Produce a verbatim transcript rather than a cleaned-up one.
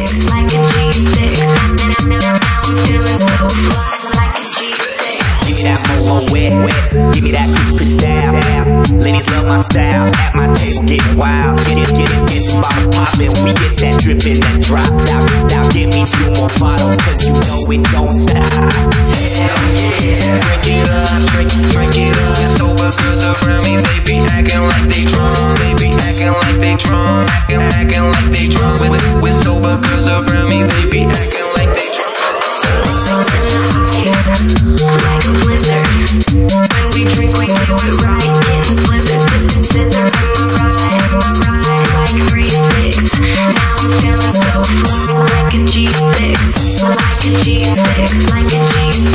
six, like a G six. Now, now, now I'm feeling so fly, like a G six. Give me that mo wet, wet. Give me that crisp style. Ladies love my style. At my table getting wild. Get it, get it, get the bottle poppin'. We get that drippin' and drop. Now, now give me two more bottles, cause you know it don't stop. Hell yeah. Drink it up, drink, drink it up. It's over girls around me, they be acting like they drunk. They be acting like they drunk. Acting, acting like they drunk. With, with sober girls around me, they be acting like they drunk. Like a blizzard. When we drink, we do it right. Getting blizzard, sipping scissor. In my ride, in my ride, like three six. Now I'm feeling so fly, like a G six, like a G six, like a G six.